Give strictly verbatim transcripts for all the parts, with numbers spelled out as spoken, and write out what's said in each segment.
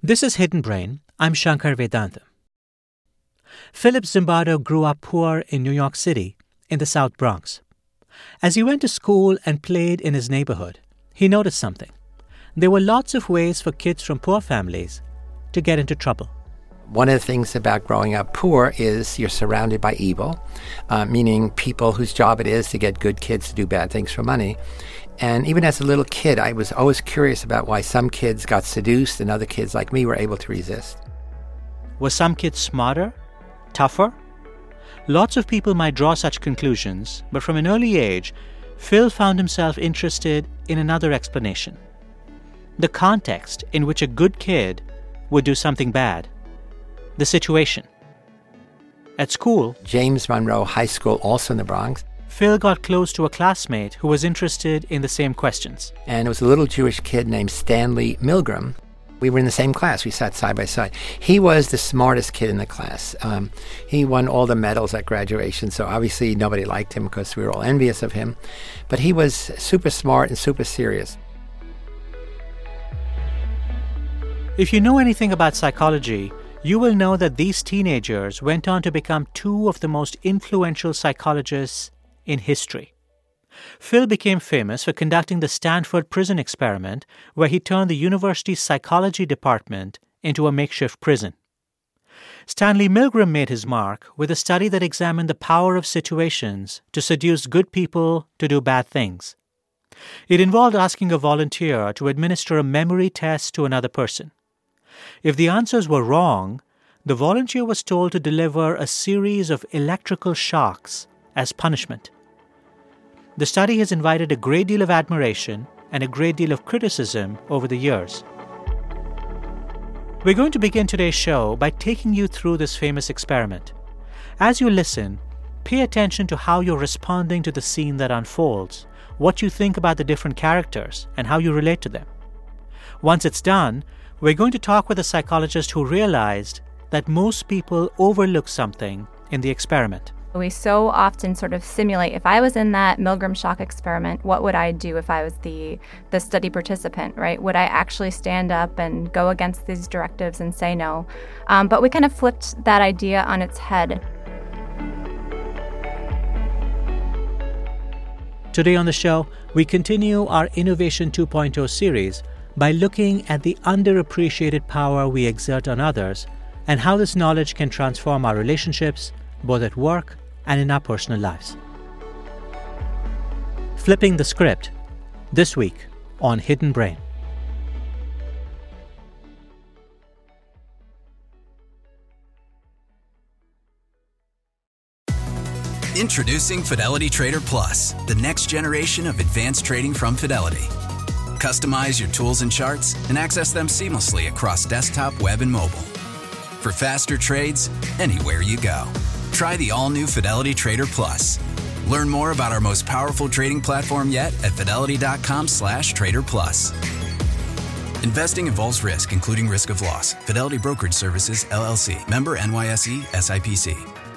This is Hidden Brain. I'm Shankar Vedantam. Philip Zimbardo grew up poor in New York City, in the South Bronx. As he went to school and played in his neighborhood, he noticed something. There were lots of ways for kids from poor families to get into trouble. One of the things about growing up poor is you're surrounded by evil, uh, meaning people whose job it is to get good kids to do bad things for money. And even as a little kid, I was always curious about why some kids got seduced and other kids like me were able to resist. Were some kids smarter? Tougher? Lots of people might draw such conclusions, but from an early age, Phil found himself interested in another explanation. The context in which a good kid would do something bad. The situation. At school, James Monroe High School, also in the Bronx, Phil got close to a classmate who was interested in the same questions. And it was a little Jewish kid named Stanley Milgram. We were in the same class. We sat side by side. He was the smartest kid in the class. Um, he won all the medals at graduation, so obviously nobody liked him because we were all envious of him. But he was super smart and super serious. If you know anything about psychology, you will know that these teenagers went on to become two of the most influential psychologists in history. Phil became famous for conducting the Stanford prison experiment, where he turned the university's psychology department into a makeshift prison. Stanley Milgram made his mark with a study that examined the power of situations to seduce good people to do bad things. It involved asking a volunteer to administer a memory test to another person. If the answers were wrong, the volunteer was told to deliver a series of electrical shocks as punishment. The study has invited a great deal of admiration and a great deal of criticism over the years. We're going to begin today's show by taking you through this famous experiment. As you listen, pay attention to how you're responding to the scene that unfolds, what you think about the different characters, and how you relate to them. Once it's done, we're going to talk with a psychologist who realized that most people overlook something in the experiment. We so often sort of simulate, if I was in that Milgram shock experiment, what would I do if I was the, the study participant, right? Would I actually stand up and go against these directives and say no? Um, but we kind of flipped that idea on its head. Today on the show, we continue our Innovation two point oh series by looking at the underappreciated power we exert on others and how this knowledge can transform our relationships, both at work and in our personal lives. Flipping the script, this week on Hidden Brain. Introducing Fidelity Trader Plus, the next generation of advanced trading from Fidelity. Customize your tools and charts and access them seamlessly across desktop, web, and mobile. For faster trades, anywhere you go. Try the all-new Fidelity Trader Plus. Learn more about our most powerful trading platform yet at fidelity.com slash trader plus. Investing involves risk, including risk of loss. Fidelity Brokerage Services, L L C. Member N Y S E, S I P C.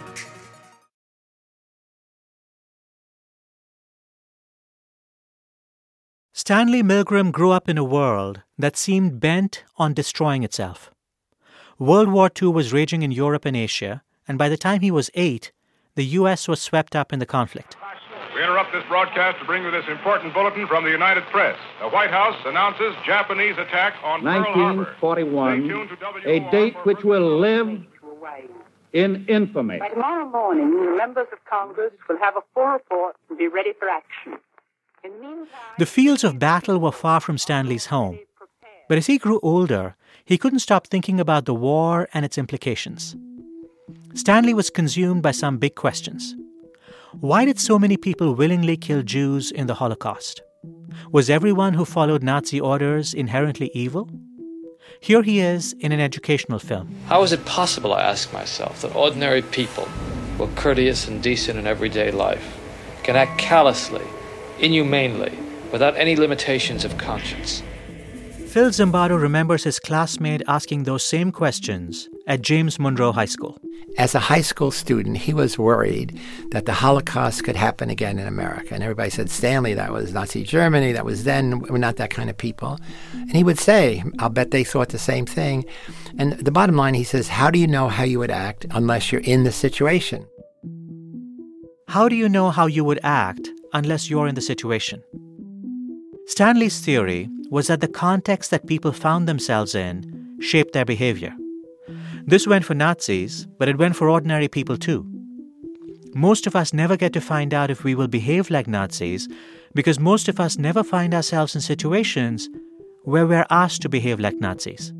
Stanley Milgram grew up in a world that seemed bent on destroying itself. World War Two was raging in Europe and Asia, and by the time he was eight, the U S was swept up in the conflict. We interrupt this broadcast to bring you this important bulletin from the United Press. The White House announces Japanese attack on Pearl Harbor. nineteen forty-one, a date which will live in infamy. By tomorrow morning, the members of Congress will have a full report and be ready for action. In the meantime, the fields of battle were far from Stanley's home. But as he grew older, he couldn't stop thinking about the war and its implications. Stanley was consumed by some big questions. Why did so many people willingly kill Jews in the Holocaust? Was everyone who followed Nazi orders inherently evil? Here he is in an educational film. How is it possible, I ask myself, that ordinary people, who are courteous and decent in everyday life, can act callously, inhumanely, without any limitations of conscience? Phil Zimbardo remembers his classmate asking those same questions at James Monroe High School. As a high school student, he was worried that the Holocaust could happen again in America. And everybody said, Stanley, that was Nazi Germany. That was then. We're not that kind of people. And he would say, I'll bet they thought the same thing. And the bottom line, he says, how do you know how you would act unless you're in the situation? How do you know how you would act unless you're in the situation? Stanley's theory was that the context that people found themselves in shaped their behavior. This went for Nazis, but it went for ordinary people too. Most of us never get to find out if we will behave like Nazis because most of us never find ourselves in situations where we're asked to behave like Nazis.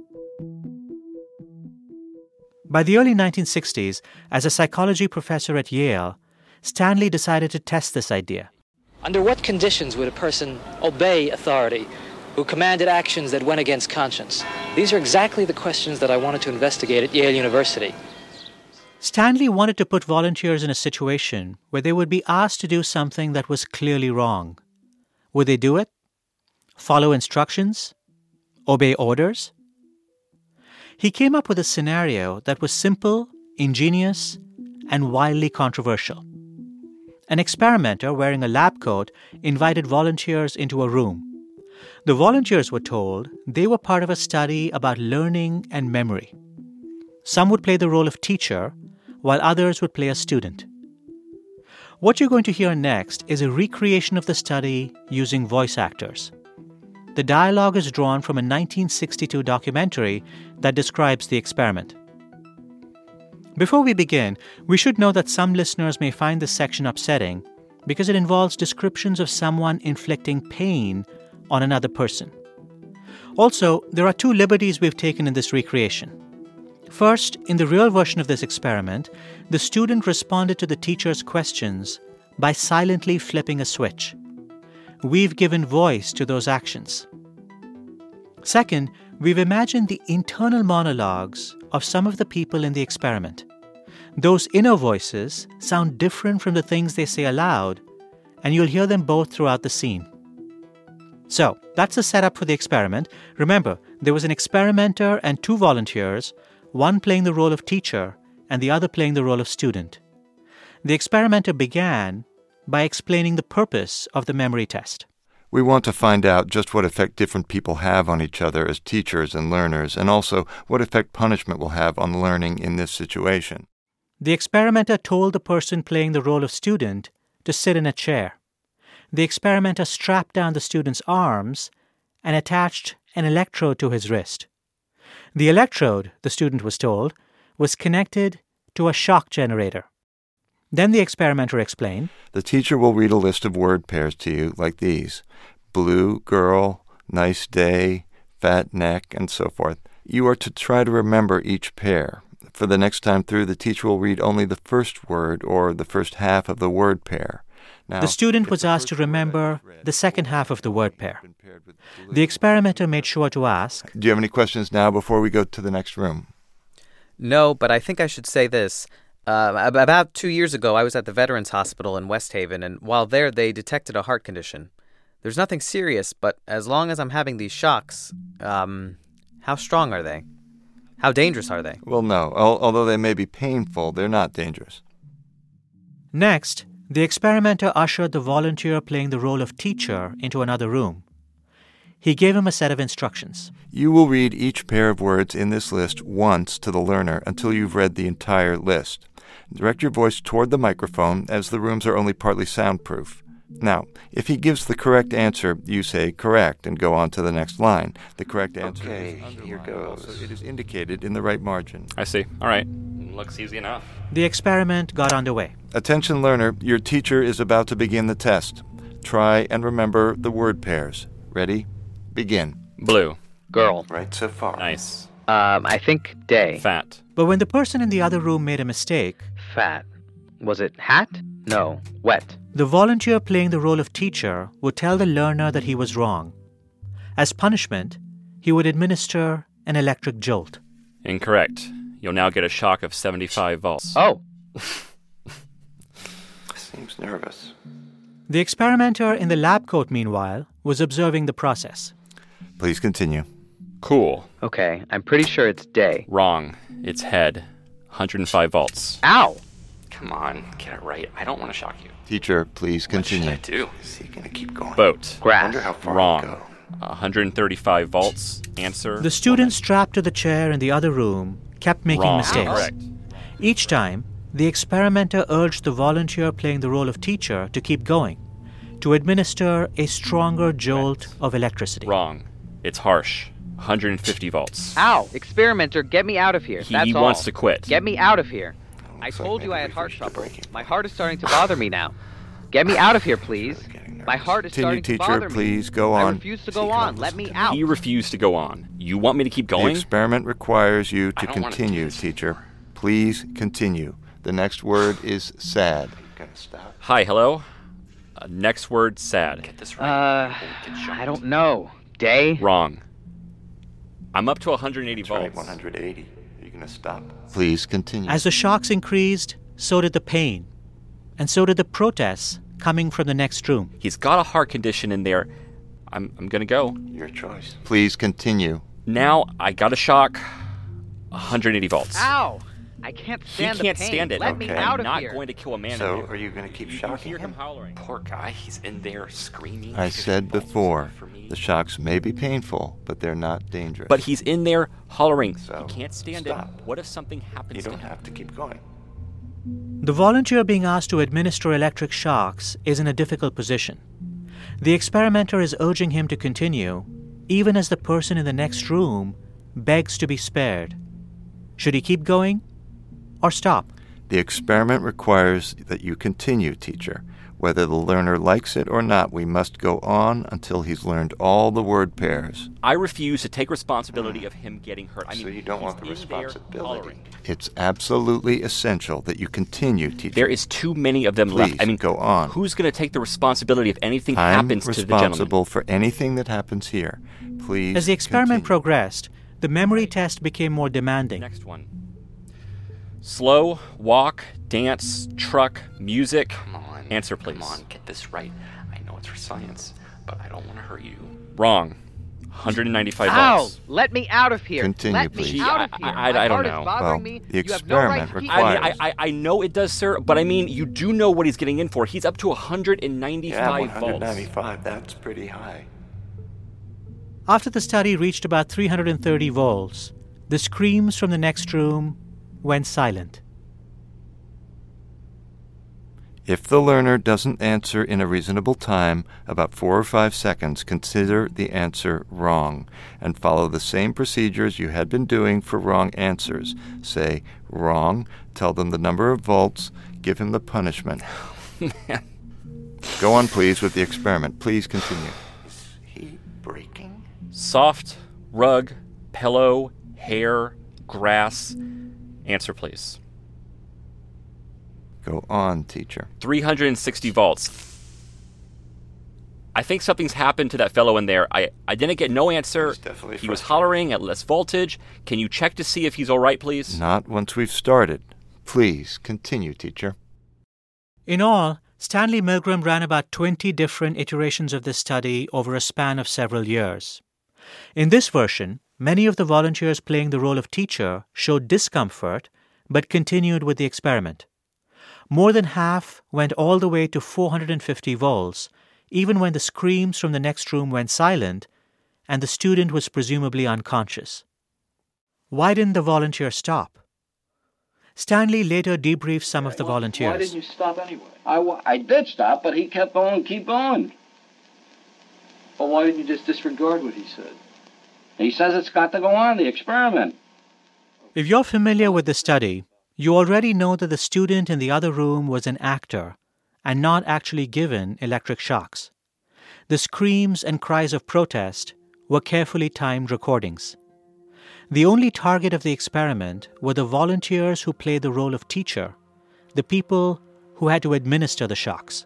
By the early nineteen sixties, as a psychology professor at Yale, Stanley decided to test this idea. Under what conditions would a person obey authority who commanded actions that went against conscience? These are exactly the questions that I wanted to investigate at Yale University. Stanley wanted to put volunteers in a situation where they would be asked to do something that was clearly wrong. Would they do it? Follow instructions? Obey orders? He came up with a scenario that was simple, ingenious, and wildly controversial. An experimenter wearing a lab coat invited volunteers into a room. The volunteers were told they were part of a study about learning and memory. Some would play the role of teacher, while others would play a student. What you're going to hear next is a recreation of the study using voice actors. The dialogue is drawn from a nineteen sixty-two documentary that describes the experiment. Before we begin, we should know that some listeners may find this section upsetting because it involves descriptions of someone inflicting pain on another person. Also, there are two liberties we've taken in this recreation. First, in the real version of this experiment, the student responded to the teacher's questions by silently flipping a switch. We've given voice to those actions. Second, we've imagined the internal monologues of some of the people in the experiment. Those inner voices sound different from the things they say aloud, and you'll hear them both throughout the scene. So, that's the setup for the experiment. Remember, there was an experimenter and two volunteers, one playing the role of teacher and the other playing the role of student. The experimenter began by explaining the purpose of the memory test. We want to find out just what effect different people have on each other as teachers and learners, and also what effect punishment will have on learning in this situation. The experimenter told the person playing the role of student to sit in a chair. The experimenter strapped down the student's arms and attached an electrode to his wrist. The electrode, the student was told, was connected to a shock generator. Then the experimenter explained, the teacher will read a list of word pairs to you like these: blue girl, nice day, fat neck, and so forth. You are to try to remember each pair. For the next time through, the teacher will read only the first word or the first half of the word pair. Now, the student was asked to remember the second half of the word pair. The experimenter made sure to ask, do you have any questions now before we go to the next room? No, but I think I should say this. Uh, about two years ago, I was at the Veterans Hospital in West Haven, and while there, they detected a heart condition. There's nothing serious, but as long as I'm having these shocks, um, how strong are they? How dangerous are they? Well, no. Al- although they may be painful, they're not dangerous. Next, the experimenter ushered the volunteer playing the role of teacher into another room. He gave him a set of instructions. You will read each pair of words in this list once to the learner until you've read the entire list. Direct your voice toward the microphone, as the rooms are only partly soundproof. Now, if he gives the correct answer, you say correct and go on to the next line. The correct answer okay, is here goes. So it is indicated in the right margin. I see. All right. Looks easy enough. The experiment got underway. Attention learner, your teacher is about to begin the test. Try and remember the word pairs. Ready? Begin. Blue. Girl. Right so far. Nice. Um, I think day. Fat. But when the person in the other room made a mistake... Fat. Was it hat? No. Wet. The volunteer playing the role of teacher would tell the learner that he was wrong. As punishment, he would administer an electric jolt. Incorrect. You'll now get a shock of seventy-five volts. Oh. Seems nervous. The experimenter in the lab coat, meanwhile, was observing the process. Please continue. Cool. Okay, I'm pretty sure it's day. Wrong. It's head. hundred five volts. Ow! Come on, get it right. I don't want to shock you. Teacher, please continue. What should I do? Is he going to keep going? Boat. Grass. Wonder how far Wrong. he'll go. one hundred thirty-five volts. Answer. The student strapped to the chair in the other room kept making Wrong. mistakes. Correct. Each time, the experimenter urged the volunteer playing the role of teacher to keep going, to administer a stronger jolt Correct. of electricity. Wrong. It's harsh. one hundred fifty volts. Ow! Experimenter, get me out of here. He That's all. wants to quit. Get me out of here. I Looks told like you I maybe had we heart reached a trouble. breaking My point. heart is starting to bother me now. Get me out of here, please. Really getting nervous. My heart is Continue, starting to teacher, bother me. please, go I on. refuse to Is he go gonna on. Let listen me to me? out. He refused to go on. You want me to keep The going? experiment requires you I to don't wanna do continue, this teacher. Please continue. The next word is sad. Are you going to stop? Hi, hello. Uh, next word, sad. Get this right. Uh, Don't get shocked. I don't know. Day? Wrong. I'm up to one hundred eighty That's right, volts. one hundred eighty. Are you going to stop? Please continue. As the shocks increased, so did the pain, and so did the protests coming from the next room. He's got a heart condition in there. I'm I'm gonna go. Your choice. Please continue. Now I got a shock. one hundred eighty volts. Ow! I can't He stand can't the pain. stand it. Let me Okay. out I'm of not here. going to kill a man So, in there. are you going to keep You shocking hear him him? howling. Poor guy, he's in there screaming. I fifty said volts before, for me. the shocks may be painful, but they're not dangerous. But he's in there hollering. So, he can't stand stop. it. What if something happens You to don't him? have to keep going. The volunteer being asked to administer electric shocks is in a difficult position. The experimenter is urging him to continue, even as the person in the next room begs to be spared. Should he keep going or stop? The experiment requires that you continue, teacher. Whether the learner likes it or not, we must go on until he's learned all the word pairs. I refuse to take responsibility of him getting hurt. I mean, So you don't he's want the in there responsibility. hollering. It's absolutely essential that you continue, teacher. There is too many of them Please, left. I mean, go on. Who's going to take the responsibility if anything I'm happens to the gentleman? responsible for anything that happens here. Please As the experiment continue. progressed, the memory test became more demanding. Next one. Slow, walk, dance, truck, music. Come on. Answer, please. Come on, get this right. I know it's for science, but I don't want to hurt you. Wrong. one hundred ninety-five Ow! volts. Let me out of here. Continue, Let me please. out of I- here. I- I My don't heart know. is bothering Well, me. the You have no right experiment to keep I, mean, requires- I, I, I know it does, sir, but I mean, you do know what he's getting in for. He's up to one hundred ninety-five Yeah, one volts. hundred ninety-five. That's pretty high. After the study reached about three hundred thirty volts, the screams from the next room went silent. If the learner doesn't answer in a reasonable time, about four or five seconds, consider the answer wrong and follow the same procedures you had been doing for wrong answers. Say wrong, tell them the number of volts, give him the punishment. Go on, please, with the experiment. Please continue. Is he breaking? Soft, rug, pillow, hair, grass. Answer, please. Go on, teacher. three hundred sixty volts. I think something's happened to that fellow in there. I, I didn't get no answer. He's definitely He was frustrated. hollering at less voltage. Can you check to see if he's all right, please? Not once we've started. Please continue, teacher. In all, Stanley Milgram ran about twenty different iterations of this study over a span of several years. In this version, many of the volunteers playing the role of teacher showed discomfort but continued with the experiment. More than half went all the way to four hundred fifty volts, even when the screams from the next room went silent and the student was presumably unconscious. Why didn't the volunteer stop? Stanley later debriefed some of the volunteers. Why didn't you stop anyway? I, wa- I did stop, but he kept going, keep going. Well, why didn't you just disregard what he said? He says it's got to go on, the experiment. If you're familiar with the study, you already know that the student in the other room was an actor and not actually given electric shocks. The screams and cries of protest were carefully timed recordings. The only target of the experiment were the volunteers who played the role of teacher, the people who had to administer the shocks.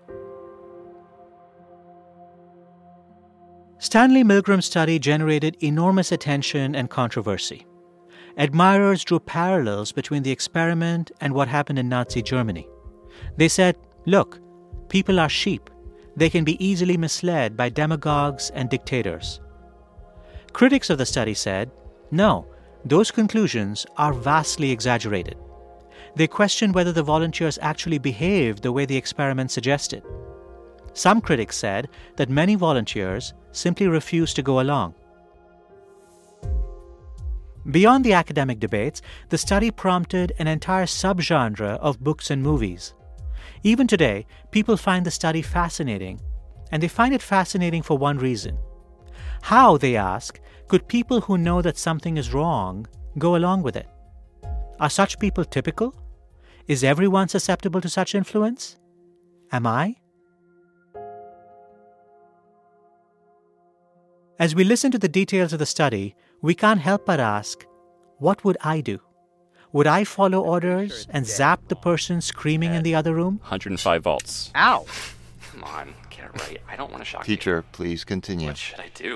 Stanley Milgram's study generated enormous attention and controversy. Admirers drew parallels between the experiment and what happened in Nazi Germany. They said, look, people are sheep. They can be easily misled by demagogues and dictators. Critics of the study said, no, those conclusions are vastly exaggerated. They questioned whether the volunteers actually behaved the way the experiment suggested. Some critics said that many volunteers simply refused to go along. Beyond the academic debates, the study prompted an entire subgenre of books and movies. Even today, people find the study fascinating, and they find it fascinating for one reason. How, they ask, could people who know that something is wrong go along with it? Are such people typical? Is everyone susceptible to such influence? Am I? As we listen to the details of the study, we can't help but ask, what would I do? Would I follow orders and zap the person screaming in the other room? one hundred five volts. Ow! Come on, get it right. I don't want to shock you. Teacher, please continue. What should I do?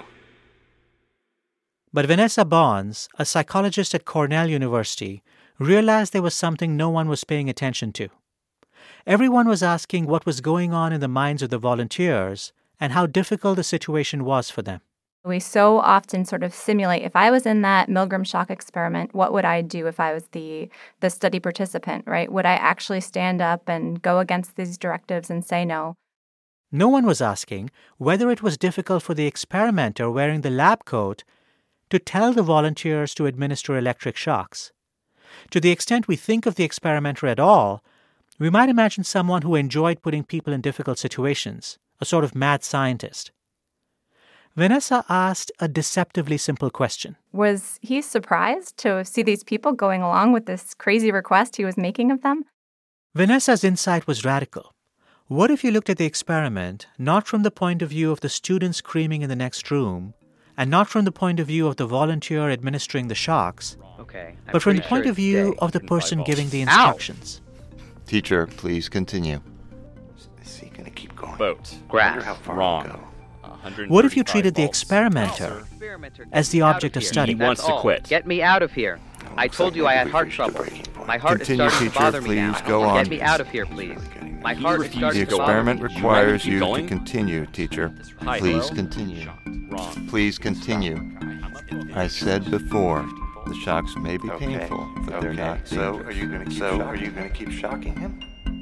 But Vanessa Bohns, a psychologist at Cornell University, realized there was something no one was paying attention to. Everyone was asking what was going on in the minds of the volunteers and how difficult the situation was for them. We so often sort of simulate, if I was in that Milgram shock experiment, what would I do if I was the the study participant, right? Would I actually stand up and go against these directives and say no? No one was asking whether it was difficult for the experimenter wearing the lab coat to tell the volunteers to administer electric shocks. To the extent we think of the experimenter at all, we might imagine someone who enjoyed putting people in difficult situations, a sort of mad scientist. Vanessa asked a deceptively simple question. Was he surprised to see these people going along with this crazy request he was making of them? Vanessa's insight was radical. What if you looked at the experiment not from the point of view of the student screaming in the next room, and not from the point of view of the volunteer administering the shocks, okay, but from the point of view of the person giving the instructions? Ow. Teacher, please continue. Is he going to keep going? Boat. Grass. How far Wrong. What if you treated the experimenter as the object of study? He wants to quit. Get me out of here. I told you I had heart trouble. My heart Continue, is starting teacher, to bother me please, now. go on. Get me out of here, please. My heart is starting The to bother me. experiment requires you going? to continue, teacher. Hi, Please hello? continue. Wrong. Please continue. I said before, the shocks may be Okay. painful, but okay. they're not So dangerous. are you going to keep? So are you going to keep shocking him?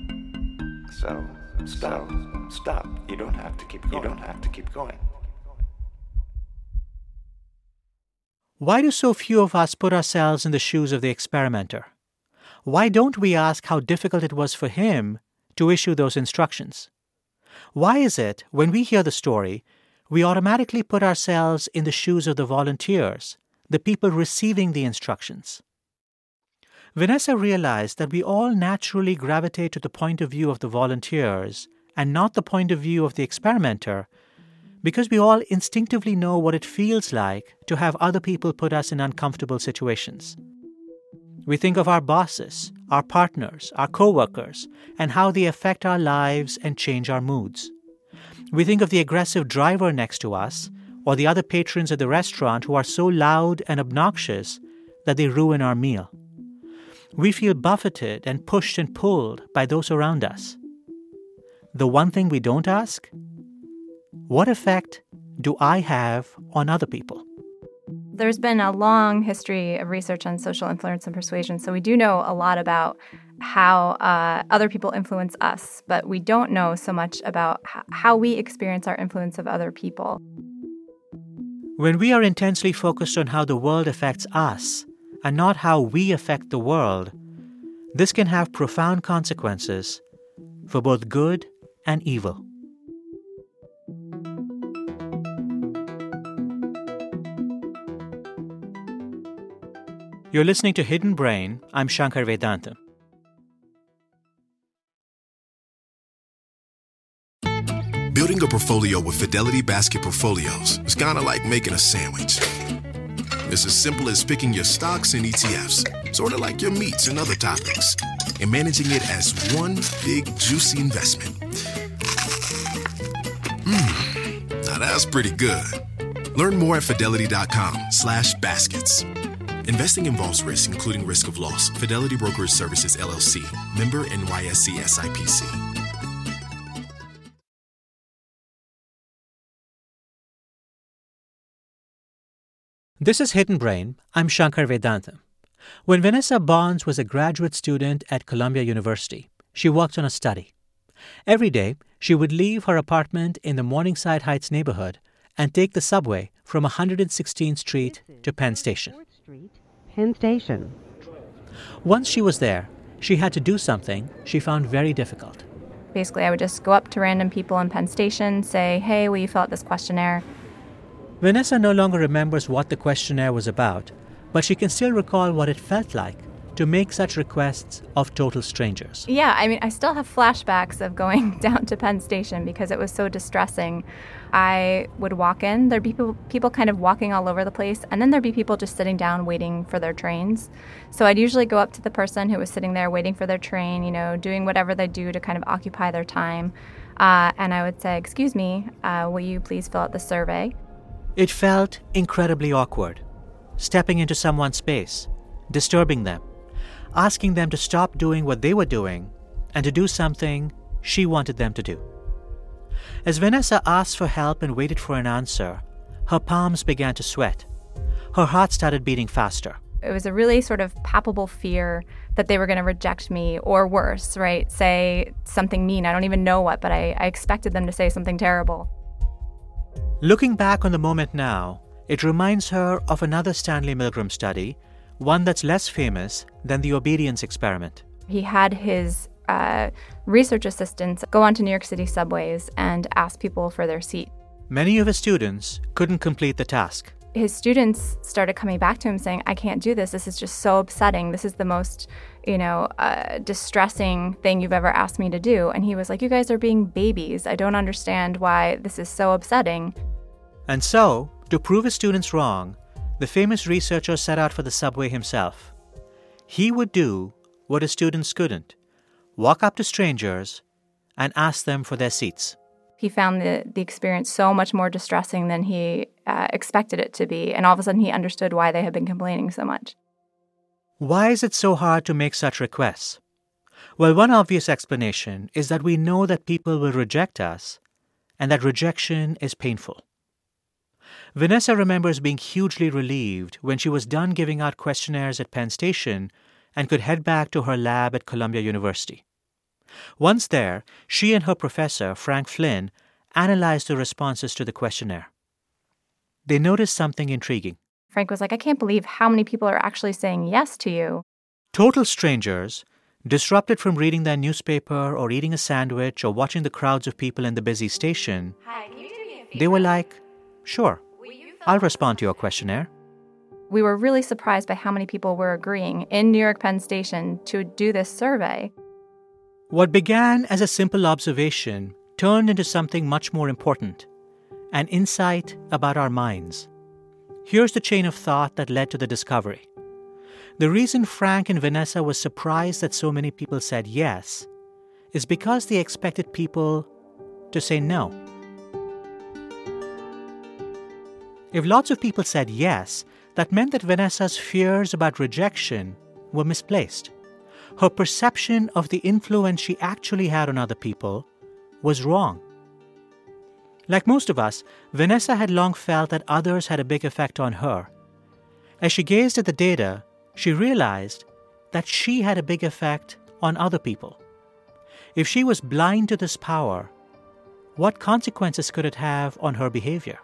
So stop. Stop. You don't have to keep going. You don't have to keep going. Why do so few of us put ourselves in the shoes of the experimenter? Why don't we ask how difficult it was for him to issue those instructions? Why is it, when we hear the story, we automatically put ourselves in the shoes of the volunteers, the people receiving the instructions? Vanessa realized that we all naturally gravitate to the point of view of the volunteers and not the point of view of the experimenter, because we all instinctively know what it feels like to have other people put us in uncomfortable situations. We think of our bosses, our partners, our co-workers, and how they affect our lives and change our moods. We think of the aggressive driver next to us or the other patrons at the restaurant who are so loud and obnoxious that they ruin our meal. We feel buffeted and pushed and pulled by those around us. The one thing we don't ask: what effect do I have on other people? There's been a long history of research on social influence and persuasion, so we do know a lot about how uh, other people influence us, but we don't know so much about h- how we experience our influence of other people. When we are intensely focused on how the world affects us and not how we affect the world, this can have profound consequences for both good and evil. You're listening to Hidden Brain. I'm Shankar Vedantam. Building a portfolio with Fidelity Basket Portfolios is kind of like making a sandwich. It's as simple as picking your stocks and E T Fs, sort of like your meats and other toppings, and managing it as one big, juicy investment. Mmm, now that's pretty good. Learn more at fidelity.com slash baskets. Investing involves risk, including risk of loss. Fidelity Brokerage Services, L L C. Member N Y S E S I P C. This is Hidden Brain. I'm Shankar Vedantam. When Vanessa Bonds was a graduate student at Columbia University, she worked on a study. Every day, she would leave her apartment in the Morningside Heights neighborhood and take the subway from one hundred sixteenth Street to Penn Station. Penn Station. Once she was there, she had to do something she found very difficult. Basically, I would just go up to random people in Penn Station, say, hey, will you fill out this questionnaire? Vanessa no longer remembers what the questionnaire was about, but she can still recall what it felt like to make such requests of total strangers. Yeah, I mean, I still have flashbacks of going down to Penn Station because it was so distressing. I would walk in, there'd be people, people kind of walking all over the place, and then there'd be people just sitting down waiting for their trains. So I'd usually go up to the person who was sitting there waiting for their train, you know, doing whatever they do to kind of occupy their time. Uh, and I would say, excuse me, uh, will you please fill out the survey? It felt incredibly awkward, stepping into someone's space, disturbing them, asking them to stop doing what they were doing and to do something she wanted them to do. As Vanessa asked for help and waited for an answer, her palms began to sweat. Her heart started beating faster. It was a really sort of palpable fear that they were going to reject me, or worse, right? Say something mean. I don't even know what, but I, I expected them to say something terrible. Looking back on the moment now, it reminds her of another Stanley Milgram study, one that's less famous than the obedience experiment. He had his uh, research assistants go onto New York City subways and ask people for their seat. Many of his students couldn't complete the task. His students started coming back to him saying, I can't do this. This is just so upsetting. This is the most, you know, uh, distressing thing you've ever asked me to do. And he was like, you guys are being babies. I don't understand why this is so upsetting. And so, to prove his students wrong, the famous researcher set out for the subway himself. He would do what his students couldn't, walk up to strangers and ask them for their seats. He found the, the experience so much more distressing than he uh, expected it to be, and all of a sudden he understood why they had been complaining so much. Why is it so hard to make such requests? Well, one obvious explanation is that we know that people will reject us, and that rejection is painful. Vanessa remembers being hugely relieved when she was done giving out questionnaires at Penn Station and could head back to her lab at Columbia University. Once there, she and her professor, Frank Flynn, analyzed the responses to the questionnaire. They noticed something intriguing. Frank was like, I can't believe how many people are actually saying yes to you. Total strangers, disrupted from reading their newspaper or eating a sandwich or watching the crowds of people in the busy station, Hi, can you do me a favor? They were like, sure, I'll respond to your questionnaire. We were really surprised by how many people were agreeing in New York Penn Station to do this survey. What began as a simple observation turned into something much more important, an insight about our minds. Here's the chain of thought that led to the discovery. The reason Frank and Vanessa were surprised that so many people said yes is because they expected people to say no. If lots of people said yes, that meant that Vanessa's fears about rejection were misplaced. Her perception of the influence she actually had on other people was wrong. Like most of us, Vanessa had long felt that others had a big effect on her. As she gazed at the data, she realized that she had a big effect on other people. If she was blind to this power, what consequences could it have on her behavior?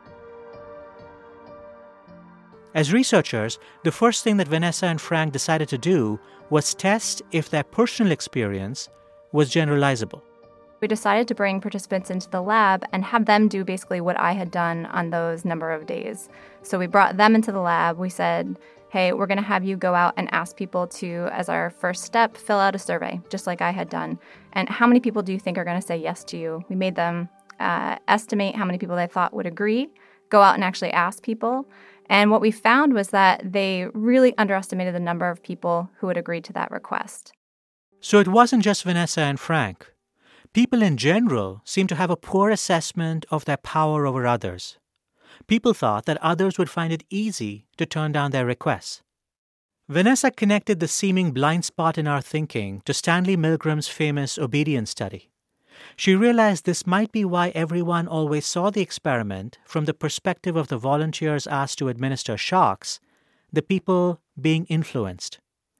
As researchers, the first thing that Vanessa and Frank decided to do was test if their personal experience was generalizable. We decided to bring participants into the lab and have them do basically what I had done on those number of days. So we brought them into the lab. We said, hey, we're going to have you go out and ask people to, as our first step, fill out a survey, just like I had done. And how many people do you think are going to say yes to you? We made them uh, estimate how many people they thought would agree, go out and actually ask people. And what we found was that they really underestimated the number of people who would agree to that request. So it wasn't just Vanessa and Frank. People in general seemed to have a poor assessment of their power over others. People thought that others would find it easy to turn down their requests. Vanessa connected the seeming blind spot in our thinking to Stanley Milgram's famous obedience study. She realized this might be why everyone always saw the experiment from the perspective of the volunteers asked to administer shocks, the people being influenced.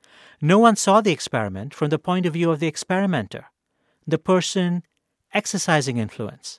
No one saw the experiment from the point of view of the experimenter, the person exercising influence.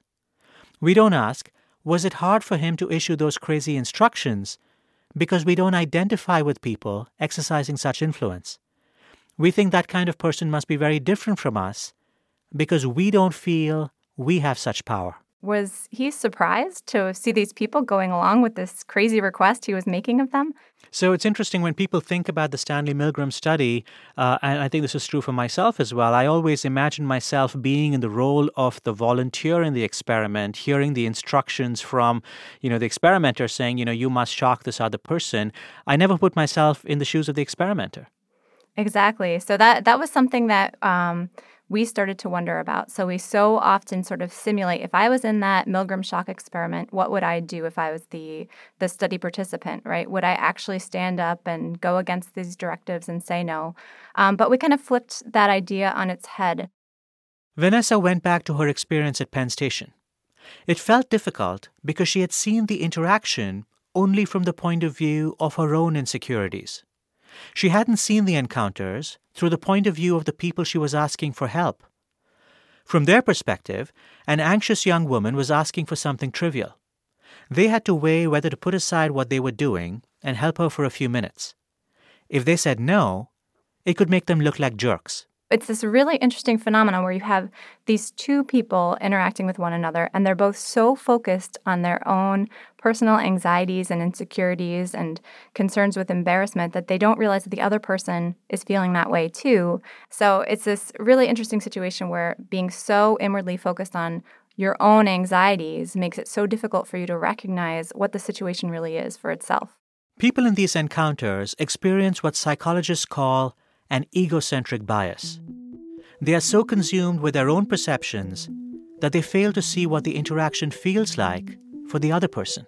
We don't ask, was it hard for him to issue those crazy instructions? Because we don't identify with people exercising such influence. We think that kind of person must be very different from us because we don't feel we have such power. Was he surprised to see these people going along with this crazy request he was making of them? So it's interesting when people think about the Stanley Milgram study, uh, and I think this is true for myself as well, I always imagine myself being in the role of the volunteer in the experiment, hearing the instructions from, you know, the experimenter saying, you know, you must shock this other person. I never put myself in the shoes of the experimenter. Exactly. So that that was something that um, we started to wonder about. So we so often sort of simulate, if I was in that Milgram shock experiment, what would I do if I was the the study participant, right? Would I actually stand up and go against these directives and say no? Um, but we kind of flipped that idea on its head. Vanessa went back to her experience at Penn Station. It felt difficult because she had seen the interaction only from the point of view of her own insecurities. She hadn't seen the encounters through the point of view of the people she was asking for help. From their perspective, an anxious young woman was asking for something trivial. They had to weigh whether to put aside what they were doing and help her for a few minutes. If they said no, it could make them look like jerks. It's this really interesting phenomenon where you have these two people interacting with one another, and they're both so focused on their own personal anxieties and insecurities and concerns with embarrassment that they don't realize that the other person is feeling that way too. So it's this really interesting situation where being so inwardly focused on your own anxieties makes it so difficult for you to recognize what the situation really is for itself. People in these encounters experience what psychologists call an egocentric bias. They are so consumed with their own perceptions that they fail to see what the interaction feels like for the other person.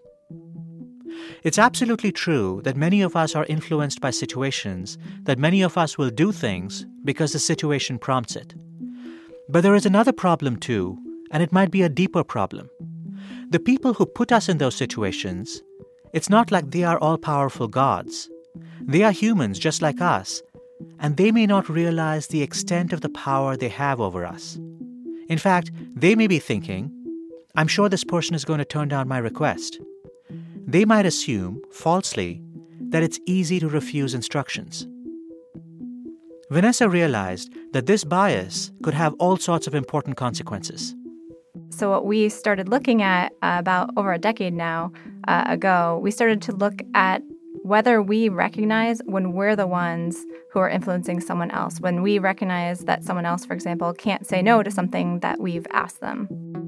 It's absolutely true that many of us are influenced by situations, that many of us will do things because the situation prompts it. But there is another problem too, and it might be a deeper problem. The people who put us in those situations, it's not like they are all-powerful gods. They are humans just like us, and they may not realize the extent of the power they have over us. In fact, they may be thinking, I'm sure this person is going to turn down my request. They might assume, falsely, that it's easy to refuse instructions. Vanessa realized that this bias could have all sorts of important consequences. So what we started looking at uh, about over a decade now uh, ago, we started to look at whether we recognize when we're the ones who are influencing someone else, when we recognize that someone else, for example, can't say no to something that we've asked them.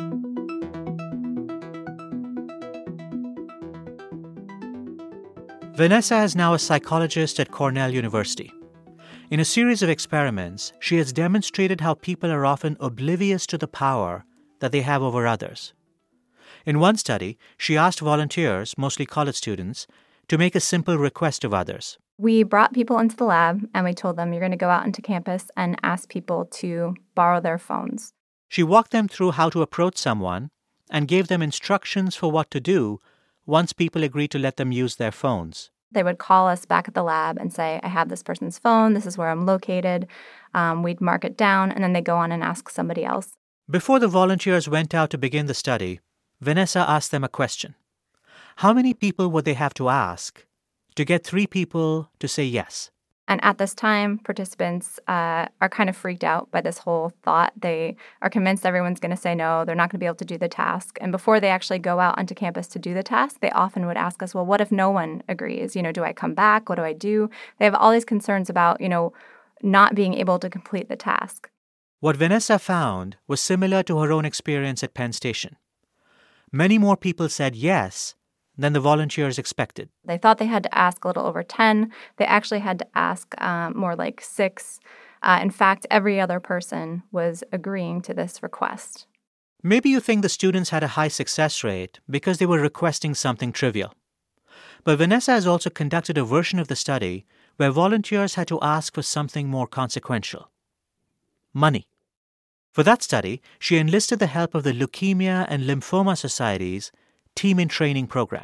Vanessa is now a psychologist at Cornell University. In a series of experiments, she has demonstrated how people are often oblivious to the power that they have over others. In one study, she asked volunteers, mostly college students, to make a simple request of others. We brought people into the lab and we told them, you're going to go out into campus and ask people to borrow their phones. She walked them through how to approach someone and gave them instructions for what to do once people agreed to let them use their phones. They would call us back at the lab and say, I have this person's phone, this is where I'm located. Um, we'd mark it down, and then they go on and ask somebody else. Before the volunteers went out to begin the study, Vanessa asked them a question. How many people would they have to ask to get three people to say yes? And at this time, participants uh, are kind of freaked out by this whole thought. They are convinced everyone's going to say no, they're not going to be able to do the task. And before they actually go out onto campus to do the task, they often would ask us, well, what if no one agrees? You know, do I come back? What do I do? They have all these concerns about, you know, not being able to complete the task. What Vanessa found was similar to her own experience at Penn Station. Many more people said yes than the volunteers expected. They thought they had to ask a little over ten. They actually had to ask um, more like six. Uh, in fact, every other person was agreeing to this request. Maybe you think the students had a high success rate because they were requesting something trivial. But Vanessa has also conducted a version of the study where volunteers had to ask for something more consequential: money. For that study, she enlisted the help of the Leukemia and Lymphoma Society's Team in Training program.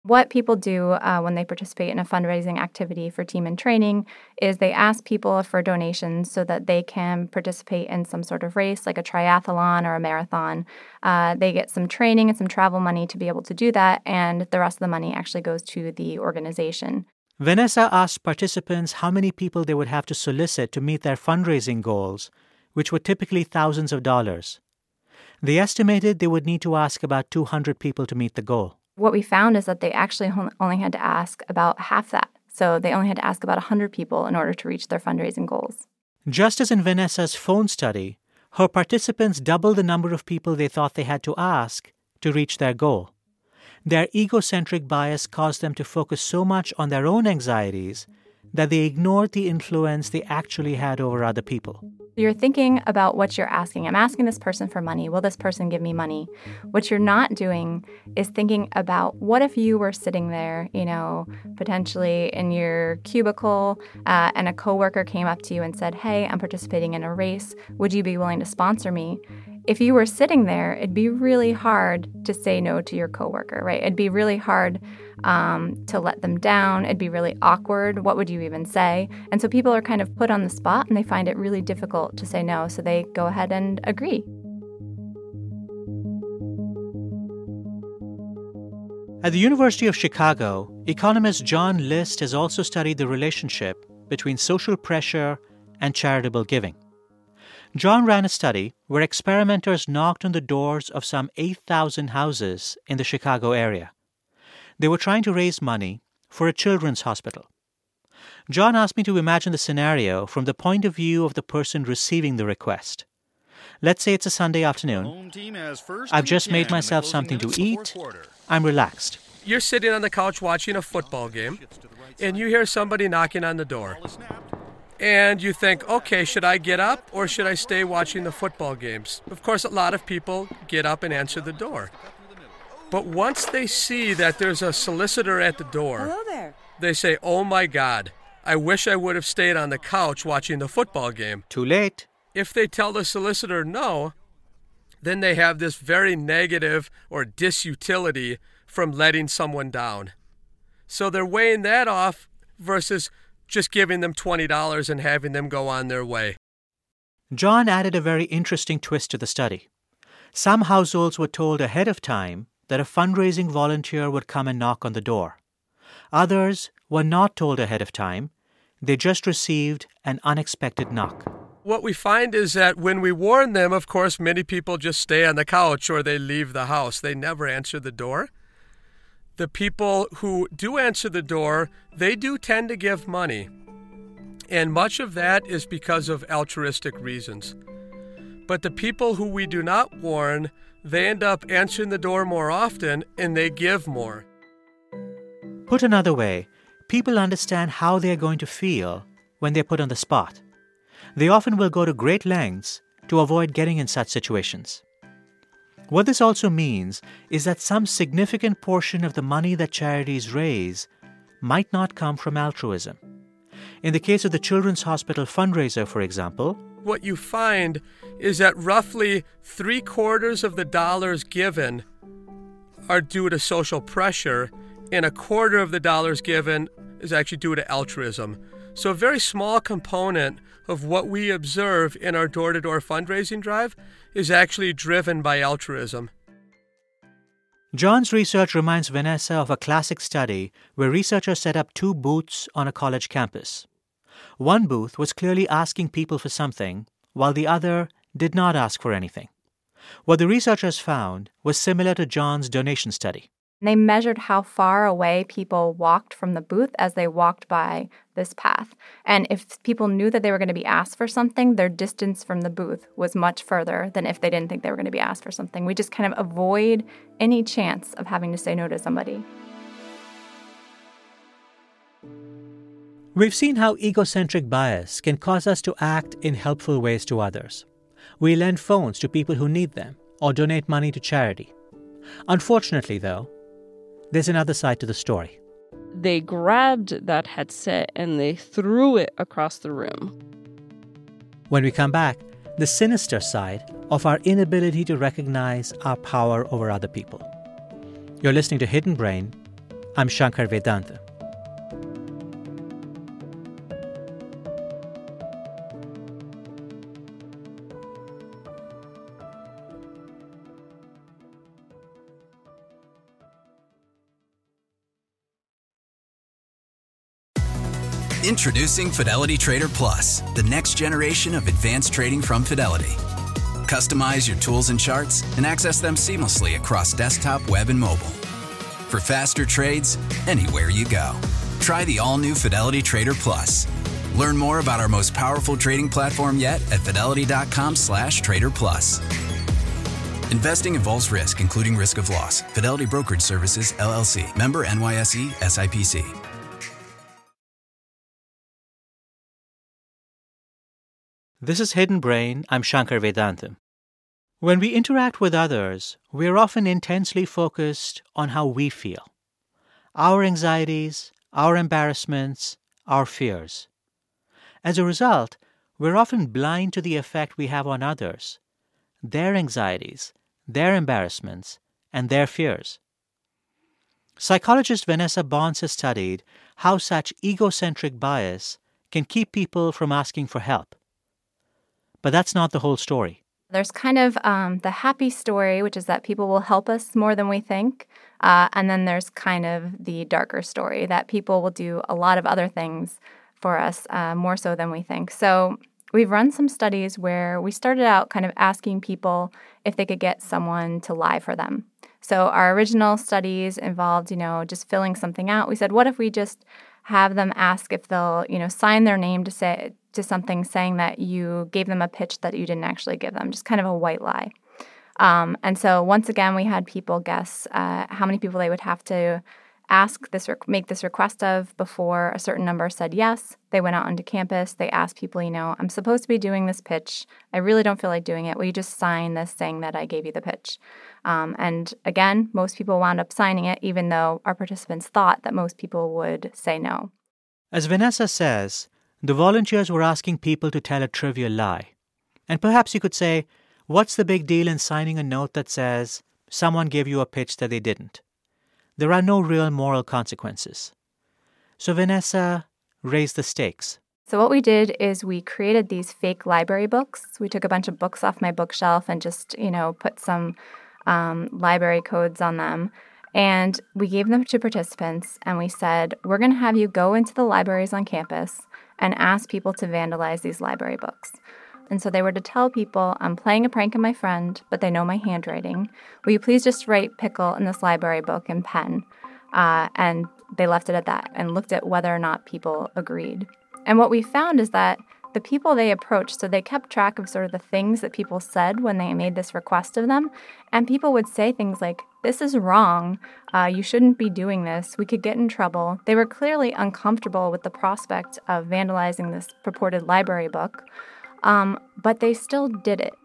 What people do uh, when they participate in a fundraising activity for Team in Training is they ask people for donations so that they can participate in some sort of race, like a triathlon or a marathon. Uh, they get some training and some travel money to be able to do that, and the rest of the money actually goes to the organization. Vanessa asked participants how many people they would have to solicit to meet their fundraising goals, which were typically thousands of dollars. They estimated they would need to ask about two hundred people to meet the goal. What we found is that they actually only had to ask about half that. So they only had to ask about one hundred people in order to reach their fundraising goals. Just as in Vanessa's phone study, her participants doubled the number of people they thought they had to ask to reach their goal. Their egocentric bias caused them to focus so much on their own anxieties that they ignored the influence they actually had over other people. You're thinking about what you're asking. I'm asking this person for money. Will this person give me money? What you're not doing is thinking about what if you were sitting there, you know, potentially in your cubicle, uh, and a coworker came up to you and said, hey, I'm participating in a race. Would you be willing to sponsor me? If you were sitting there, it'd be really hard to say no to your coworker, right? It'd be really hard um, to let them down. It'd be really awkward. What would you even say? And so people are kind of put on the spot and they find it really difficult to say no, so they go ahead and agree. At the University of Chicago, economist John List has also studied the relationship between social pressure and charitable giving. John ran a study where experimenters knocked on the doors of some eight thousand houses in the Chicago area. They were trying to raise money for a children's hospital. John asked me to imagine the scenario from the point of view of the person receiving the request. Let's say it's a Sunday afternoon. I've just made myself something to eat. I'm relaxed. You're sitting on the couch watching a football game, and you hear somebody knocking on the door. And you think, okay, should I get up or should I stay watching the football games? Of course, a lot of people get up and answer the door. But once they see that there's a solicitor at the door, hello there, they say, oh my God, I wish I would have stayed on the couch watching the football game. Too late. If they tell the solicitor no, then they have this very negative or disutility from letting someone down. So they're weighing that off versus just giving them twenty dollars and having them go on their way. John added a very interesting twist to the study. Some households were told ahead of time that a fundraising volunteer would come and knock on the door. Others were not told ahead of time. They just received an unexpected knock. What we find is that when we warn them, of course, many people just stay on the couch or they leave the house. They never answer the door. The people who do answer the door, they do tend to give money. And much of that is because of altruistic reasons. But the people who we do not warn, they end up answering the door more often and they give more. Put another way, people understand how they are going to feel when they're put on the spot. They often will go to great lengths to avoid getting in such situations. What this also means is that some significant portion of the money that charities raise might not come from altruism. In the case of the Children's Hospital fundraiser, for example, what you find is that roughly three quarters of the dollars given are due to social pressure, and a quarter of the dollars given is actually due to altruism. So a very small component of what we observe in our door-to-door fundraising drive is actually driven by altruism. John's research reminds Vanessa of a classic study where researchers set up two booths on a college campus. One booth was clearly asking people for something, while the other did not ask for anything. What the researchers found was similar to John's donation study. They measured how far away people walked from the booth as they walked by this path. And if people knew that they were going to be asked for something, their distance from the booth was much further than if they didn't think they were going to be asked for something. We just kind of avoid any chance of having to say no to somebody. We've seen how egocentric bias can cause us to act in helpful ways to others. We lend phones to people who need them or donate money to charity. Unfortunately, though, there's another side to the story. They grabbed that headset and they threw it across the room. When we come back, the sinister side of our inability to recognize our power over other people. You're listening to Hidden Brain. I'm Shankar Vedantam. Introducing Fidelity Trader Plus, the next generation of advanced trading from Fidelity. Customize your tools and charts and access them seamlessly across desktop, web, and mobile. For faster trades, anywhere you go. Try the all-new Fidelity Trader Plus. Learn more about our most powerful trading platform yet at fidelity.com slash trader plus. Investing involves risk, including risk of loss. Fidelity Brokerage Services, L L C. Member N Y S E, S I P C. This is Hidden Brain. I'm Shankar Vedantam. When we interact with others, we're often intensely focused on how we feel. Our anxieties, our embarrassments, our fears. As a result, we're often blind to the effect we have on others, their anxieties, their embarrassments, and their fears. Psychologist Vanessa Bohns has studied how such egocentric bias can keep people from asking for help. But that's not the whole story. There's kind of um, the happy story, which is that people will help us more than we think. Uh, and then there's kind of the darker story that people will do a lot of other things for us, uh, more so than we think. So we've run some studies where we started out kind of asking people if they could get someone to lie for them. So our original studies involved, you know, just filling something out. We said, what if we just have them ask if they'll, you know, sign their name to say to something saying that you gave them a pitch that you didn't actually give them, just kind of a white lie. Um, and so once again, we had people guess uh, how many people they would have to ask this, rec- make this request of before a certain number said yes. They went out onto campus. They asked people, you know, I'm supposed to be doing this pitch. I really don't feel like doing it. Will you just sign this saying that I gave you the pitch? Um, and again, most people wound up signing it, even though our participants thought that most people would say no. As Vanessa says, the volunteers were asking people to tell a trivial lie. And perhaps you could say, what's the big deal in signing a note that says someone gave you a pitch that they didn't? There are no real moral consequences. So Vanessa raised the stakes. So what we did is we created these fake library books. We took a bunch of books off my bookshelf and just, you know, put some um, library codes on them. And we gave them to participants, and we said, we're going to have you go into the libraries on campus and ask people to vandalize these library books. And so they were to tell people, I'm playing a prank on my friend, but they know my handwriting. Will you please just write pickle in this library book in pen? Uh, and they left it at that and looked at whether or not people agreed. And what we found is that the people they approached, so they kept track of sort of the things that people said when they made this request of them. And people would say things like, this is wrong. Uh, you shouldn't be doing this. We could get in trouble. They were clearly uncomfortable with the prospect of vandalizing this purported library book. Um, but they still did it.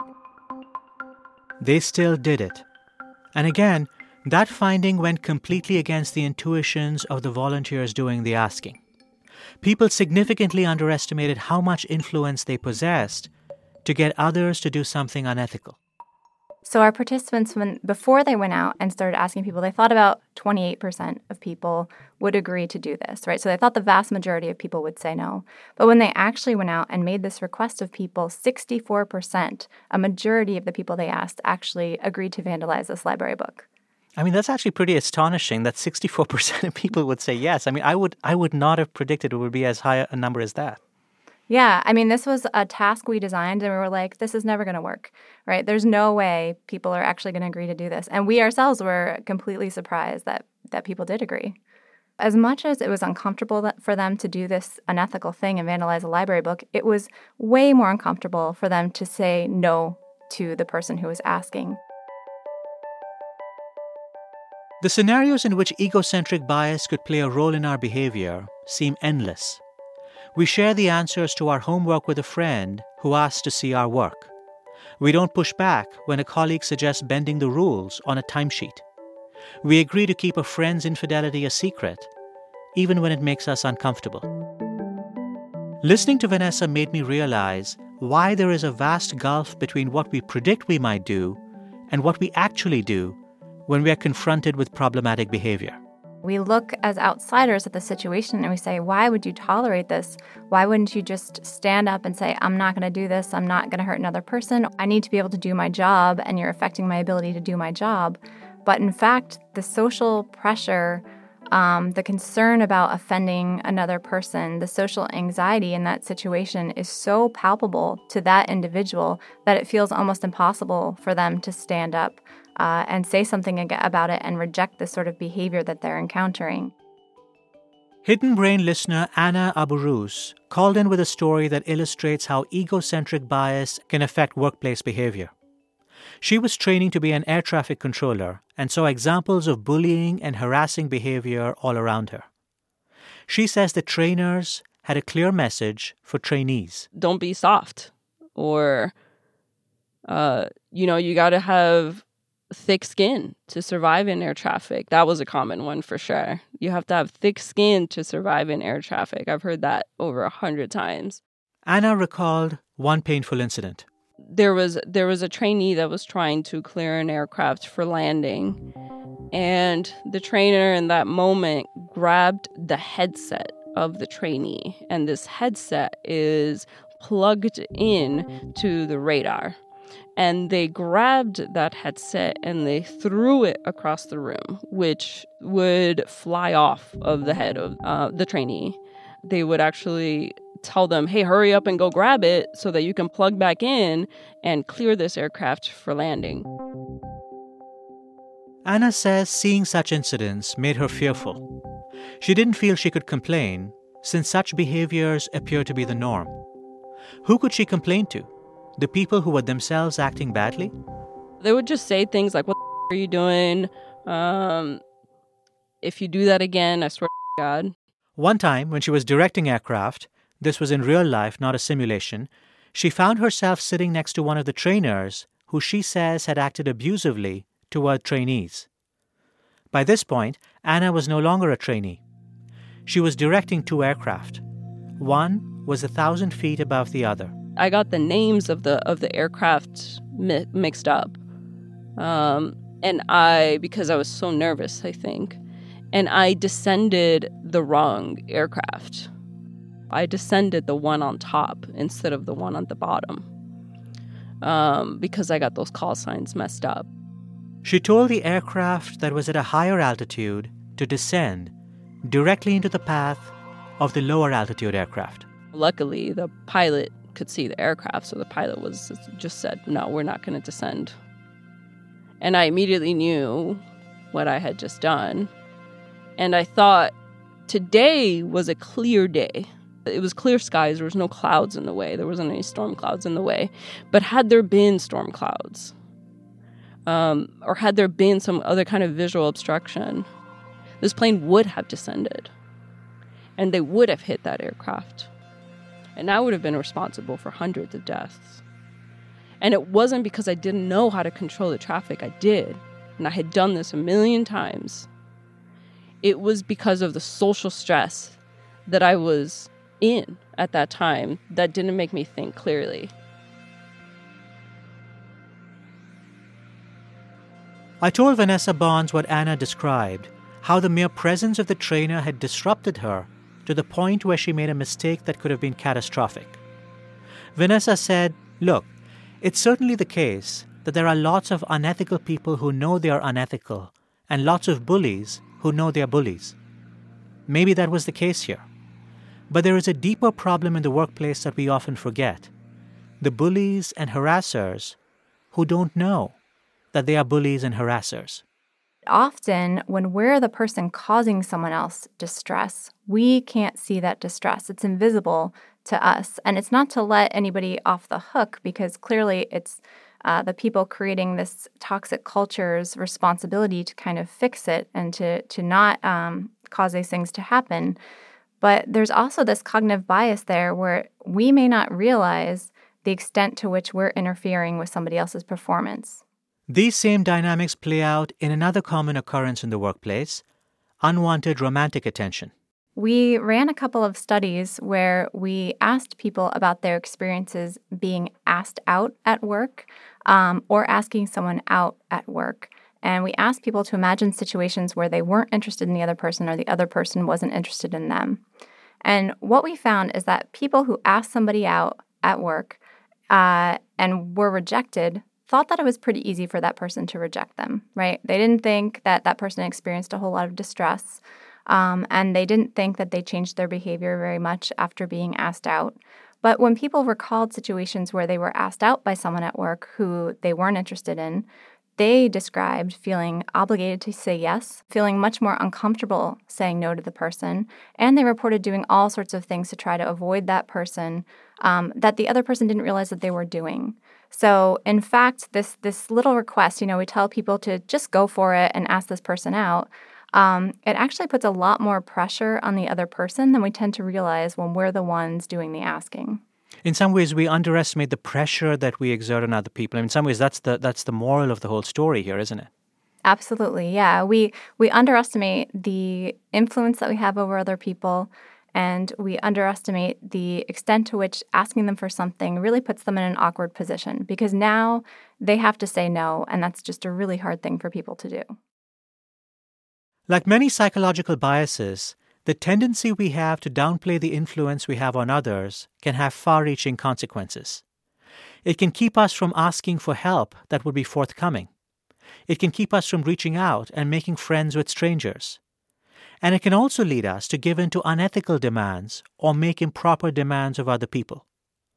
They still did it. And again, that finding went completely against the intuitions of the volunteers doing the asking. People significantly underestimated how much influence they possessed to get others to do something unethical. So our participants, when before they went out and started asking people, they thought about twenty-eight percent of people would agree to do this, right? So they thought the vast majority of people would say no. But when they actually went out and made this request of people, sixty-four percent, a majority of the people they asked, actually agreed to vandalize this library book. I mean, that's actually pretty astonishing that sixty-four percent of people would say yes. I mean, I would I would not have predicted it would be as high a number as that. Yeah, I mean, this was a task we designed, and we were like, this is never going to work, right? There's no way people are actually going to agree to do this. And we ourselves were completely surprised that, that people did agree. As much as it was uncomfortable for them to do this unethical thing and vandalize a library book, it was way more uncomfortable for them to say no to the person who was asking. The scenarios in which egocentric bias could play a role in our behavior seem endless. We share the answers to our homework with a friend who asks to see our work. We don't push back when a colleague suggests bending the rules on a timesheet. We agree to keep a friend's infidelity a secret, even when it makes us uncomfortable. Listening to Vanessa made me realize why there is a vast gulf between what we predict we might do and what we actually do when we are confronted with problematic behavior. We look as outsiders at the situation and we say, why would you tolerate this? Why wouldn't you just stand up and say, I'm not going to do this. I'm not going to hurt another person. I need to be able to do my job, and you're affecting my ability to do my job. But in fact, the social pressure, um, the concern about offending another person, the social anxiety in that situation is so palpable to that individual that it feels almost impossible for them to stand up Uh, and say something about it and reject the sort of behavior that they're encountering. Hidden Brain listener Anna Aburuz called in with a story that illustrates how egocentric bias can affect workplace behavior. She was training to be an air traffic controller and saw examples of bullying and harassing behavior all around her. She says the trainers had a clear message for trainees. Don't be soft. Or, uh, you know, you got to have thick skin to survive in air traffic. That was a common one for sure. You have to have thick skin to survive in air traffic. I've heard that over a hundred times. Anna recalled one painful incident. There was there was a trainee that was trying to clear an aircraft for landing, and the trainer in that moment grabbed the headset of the trainee, and this headset is plugged in to the radar. And they grabbed that headset and they threw it across the room, which would fly off of the head of uh, the trainee. They would actually tell them, hey, hurry up and go grab it so that you can plug back in and clear this aircraft for landing. Anna says seeing such incidents made her fearful. She didn't feel she could complain, since such behaviors appear to be the norm. Who could she complain to? The people who were themselves acting badly? They would just say things like, what the f- are you doing? Um, if you do that again, I swear to God. One time, when she was directing aircraft, this was in real life, not a simulation, she found herself sitting next to one of the trainers who she says had acted abusively toward trainees. By this point, Anna was no longer a trainee. She was directing two aircraft. One was a thousand feet above the other. I got the names of the of the aircraft mi- mixed up. Um, and I, because I was so nervous, I think, and I descended the wrong aircraft. I descended the one on top instead of the one on the bottom um, because I got those call signs messed up. She told the aircraft that was at a higher altitude to descend directly into the path of the lower altitude aircraft. Luckily, the pilot could see the aircraft, so the pilot was just said, no, we're not going to descend. And I immediately knew what I had just done. And I thought today was a clear day. It was clear skies. There was no clouds in the way. There wasn't any storm clouds in the way. But had there been storm clouds, um, or had there been some other kind of visual obstruction, this plane would have descended. And they would have hit that aircraft. And I would have been responsible for hundreds of deaths. And it wasn't because I didn't know how to control the traffic. I did. And I had done this a million times. It was because of the social stress that I was in at that time that didn't make me think clearly. I told Vanessa Bonds what Anna described, how the mere presence of the trainer had disrupted her to the point where she made a mistake that could have been catastrophic. Vanessa said, look, it's certainly the case that there are lots of unethical people who know they are unethical and lots of bullies who know they are bullies. Maybe that was the case here. But there is a deeper problem in the workplace that we often forget. The bullies and harassers who don't know that they are bullies and harassers. Often, when we're the person causing someone else distress, we can't see that distress. It's invisible to us. And it's not to let anybody off the hook, because clearly it's uh, the people creating this toxic culture's responsibility to kind of fix it and to, to not um, cause these things to happen. But there's also this cognitive bias there where we may not realize the extent to which we're interfering with somebody else's performance. These same dynamics play out in another common occurrence in the workplace, unwanted romantic attention. We ran a couple of studies where we asked people about their experiences being asked out at work um, or asking someone out at work. and we asked people to imagine situations where they weren't interested in the other person or the other person wasn't interested in them. And what we found is that people who asked somebody out at work uh, and were rejected thought that it was pretty easy for that person to reject them, right? They didn't think that that person experienced a whole lot of distress, um, and they didn't think that they changed their behavior very much after being asked out. But when people recalled situations where they were asked out by someone at work who they weren't interested in, they described feeling obligated to say yes, feeling much more uncomfortable saying no to the person, and they reported doing all sorts of things to try to avoid that person um, that the other person didn't realize that they were doing. So, in fact, this this little request, you know, we tell people to just go for it and ask this person out. Um, it actually puts a lot more pressure on the other person than we tend to realize when we're the ones doing the asking. In some ways, we underestimate the pressure that we exert on other people. In some ways, that's the that's the moral of the whole story here, isn't it? Absolutely, yeah. We we underestimate the influence that we have over other people, and we underestimate the extent to which asking them for something really puts them in an awkward position, because now they have to say no, and that's just a really hard thing for people to do. Like many psychological biases, the tendency we have to downplay the influence we have on others can have far-reaching consequences. It can keep us from asking for help that would be forthcoming. It can keep us from reaching out and making friends with strangers. And it can also lead us to give in to unethical demands or make improper demands of other people.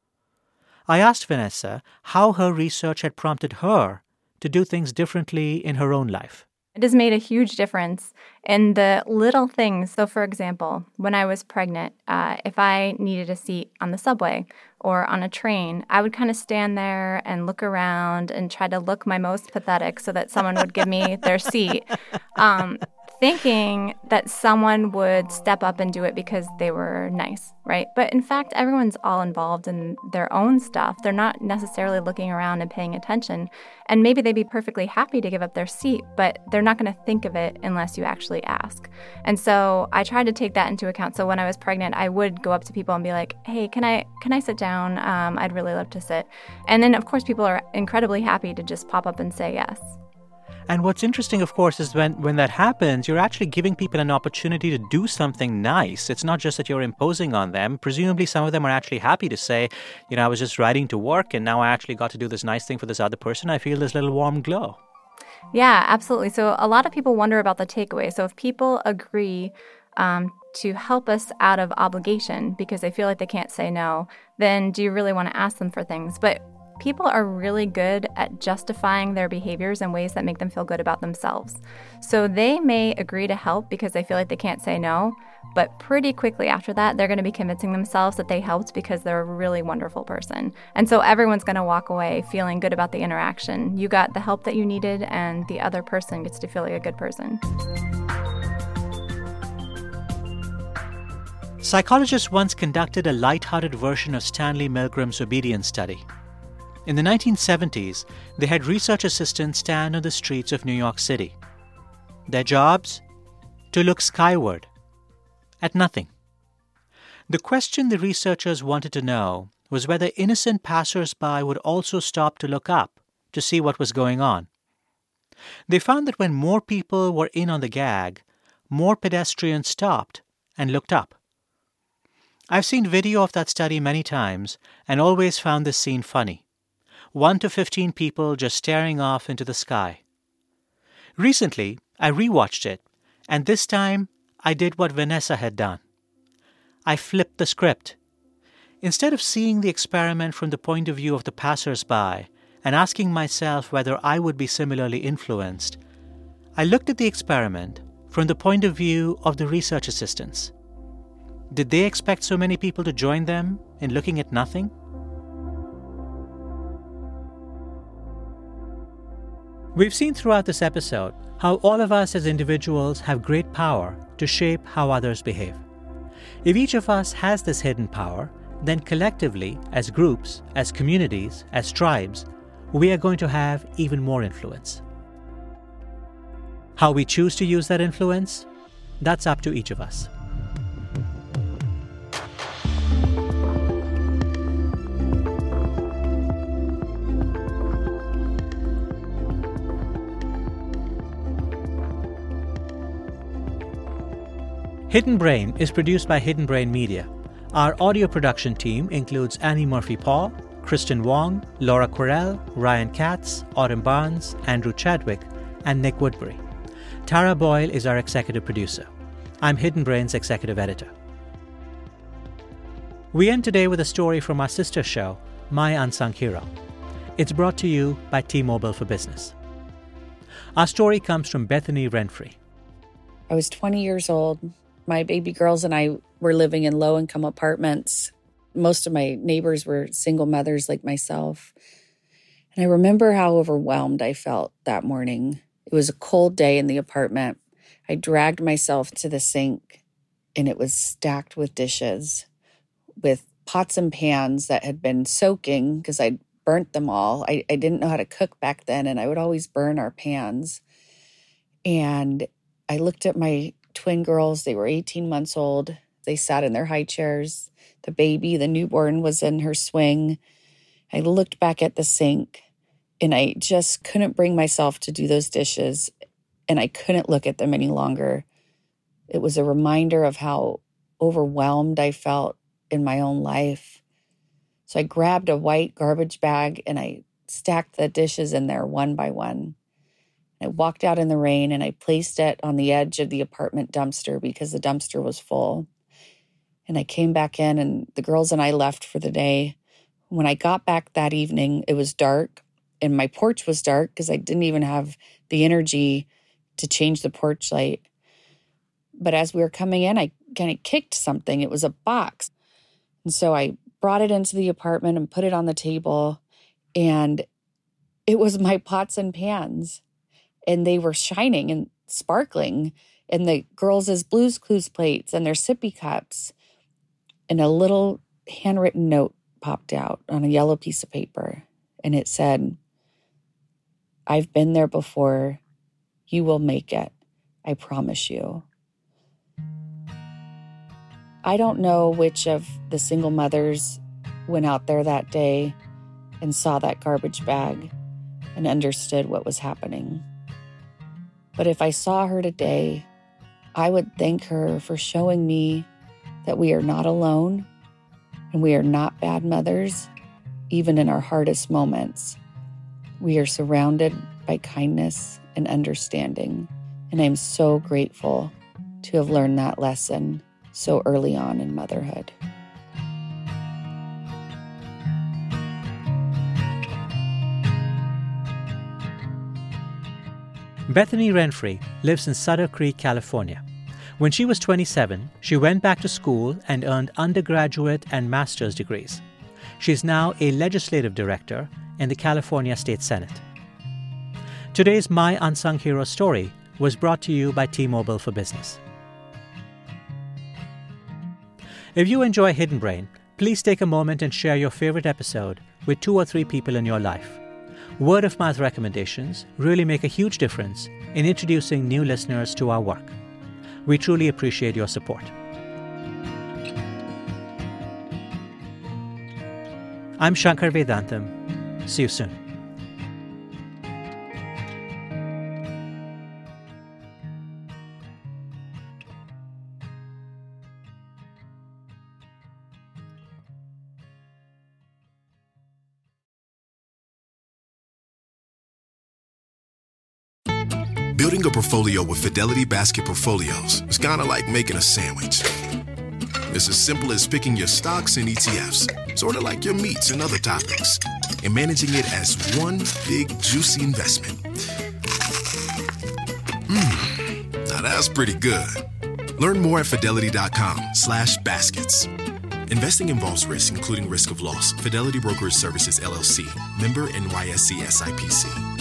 I asked Vanessa how her research had prompted her to do things differently in her own life. It has made a huge difference in the little things. So, for example, when I was pregnant, uh, if I needed a seat on the subway or on a train, I would kind of stand there and look around and try to look my most pathetic so that someone would give me their seat, um, thinking that someone would step up and do it because they were nice, right? But in fact, everyone's all involved in their own stuff. They're not necessarily looking around and paying attention. And maybe they'd be perfectly happy to give up their seat, but they're not going to think of it unless you actually ask. And so I tried to take that into account. So when I was pregnant, I would go up to people and be like, hey, can I can I sit down? Um, I'd really love to sit. And then, of course, people are incredibly happy to just pop up and say yes. And what's interesting, of course, is when, when that happens, you're actually giving people an opportunity to do something nice. It's not just that you're imposing on them. Presumably, some of them are actually happy to say, you know, I was just riding to work and now I actually got to do this nice thing for this other person. I feel this little warm glow. Yeah, absolutely. So a lot of people wonder about the takeaway. So if people agree um, to help us out of obligation because they feel like they can't say no, then do you really want to ask them for things? But people are really good at justifying their behaviors in ways that make them feel good about themselves. So they may agree to help because they feel like they can't say no, but pretty quickly after that, they're going to be convincing themselves that they helped because they're a really wonderful person. And so everyone's going to walk away feeling good about the interaction. You got the help that you needed, and the other person gets to feel like a good person. Psychologists once conducted a lighthearted version of Stanley Milgram's obedience study. In the nineteen seventies, they had research assistants stand on the streets of New York City. Their jobs? To look skyward. At nothing. The question the researchers wanted to know was whether innocent passers-by would also stop to look up to see what was going on. They found that when more people were in on the gag, more pedestrians stopped and looked up. I've seen video of that study many times and always found this scene funny. One to fifteen people just staring off into the sky. Recently, I rewatched it, and this time I did what Vanessa had done. I flipped the script. Instead of seeing the experiment from the point of view of the passers-by and asking myself whether I would be similarly influenced, I looked at the experiment from the point of view of the research assistants. Did they expect so many people to join them in looking at nothing? We've seen throughout this episode how all of us as individuals have great power to shape how others behave. If each of us has this hidden power, then collectively, as groups, as communities, as tribes, we are going to have even more influence. How we choose to use that influence, that's up to each of us. Hidden Brain is produced by Hidden Brain Media. Our audio production team includes Annie Murphy-Paul, Kristen Wong, Laura Quirrell, Ryan Katz, Autumn Barnes, Andrew Chadwick, and Nick Woodbury. Tara Boyle is our executive producer. I'm Hidden Brain's executive editor. We end today with a story from our sister show, My Unsung Hero. It's brought to you by T-Mobile for Business. Our story comes from Bethany Renfrey. I was twenty years old. My baby girls and I were living in low-income apartments. Most of my neighbors were single mothers like myself. And I remember how overwhelmed I felt that morning. It was a cold day in the apartment. I dragged myself to the sink, and it was stacked with dishes, with pots and pans that had been soaking because I'd burnt them all. I, I didn't know how to cook back then, and I would always burn our pans. And I looked at my twin girls. They were eighteen months old. They sat in their high chairs. The baby, the newborn, was in her swing. I looked back at the sink, and I just couldn't bring myself to do those dishes, and I couldn't look at them any longer. It was a reminder of how overwhelmed I felt in my own life. So I grabbed a white garbage bag, and I stacked the dishes in there one by one. I walked out in the rain, and I placed it on the edge of the apartment dumpster because the dumpster was full. And I came back in, and the girls and I left for the day. When I got back that evening, it was dark, and my porch was dark because I didn't even have the energy to change the porch light. But as we were coming in, I kind of kicked something. It was a box. And so I brought it into the apartment and put it on the table, and it was my pots and pans. And they were shining and sparkling, and the girls' Blue's Clues plates and their sippy cups. And a little handwritten note popped out on a yellow piece of paper, and it said, "I've been there before. You will make it. I promise you." I don't know which of the single mothers went out there that day and saw that garbage bag and understood what was happening. But if I saw her today, I would thank her for showing me that we are not alone and we are not bad mothers, even in our hardest moments. We are surrounded by kindness and understanding, and I'm so grateful to have learned that lesson so early on in motherhood. Bethany Renfrey lives in Sutter Creek, California. When she was twenty-seven, she went back to school and earned undergraduate and master's degrees. She's now a legislative director in the California State Senate. Today's My Unsung Hero story was brought to you by T-Mobile for Business. If you enjoy Hidden Brain, please take a moment and share your favorite episode with two or three people in your life. Word-of-mouth recommendations really make a huge difference in introducing new listeners to our work. We truly appreciate your support. I'm Shankar Vedantam. See you soon. Building a portfolio with Fidelity Basket Portfolios is kind of like making a sandwich. It's as simple as picking your stocks and E T Fs, sort of like your meats and other toppings, and managing it as one big, juicy investment. Mmm, now that's pretty good. Learn more at fidelity.com slash baskets. Investing involves risk, including risk of loss. Fidelity Brokerage Services, L L C. Member N Y S E S I P C.